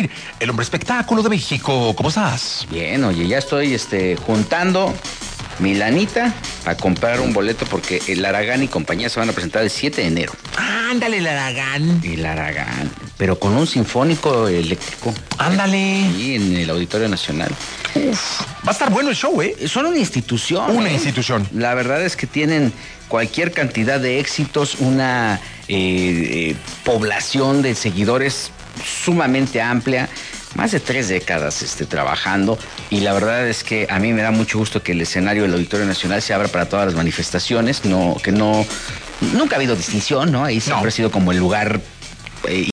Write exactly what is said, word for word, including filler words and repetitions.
Jair, el hombre espectáculo de México. ¿Cómo estás? Bien, oye, ya estoy este, juntando mi lanita para comprar un boleto porque el Aragán y compañía se van a presentar el siete de enero. Ándale, el Aragán. El Aragán, pero con un sinfónico eléctrico. Ándale. Sí, en el Auditorio Nacional. Uf, va a estar bueno el show, ¿eh? Son una institución. Una ¿eh? institución. La verdad es que tienen cualquier cantidad de éxitos, una eh, eh, población de seguidores sumamente amplia. Más de tres décadas este, trabajando, y la verdad es que a mí me da mucho gusto que el escenario del Auditorio Nacional se abra para todas las manifestaciones, no, que no, nunca ha habido distinción, ¿no? Ahí siempre no. ha sido como el lugar eh,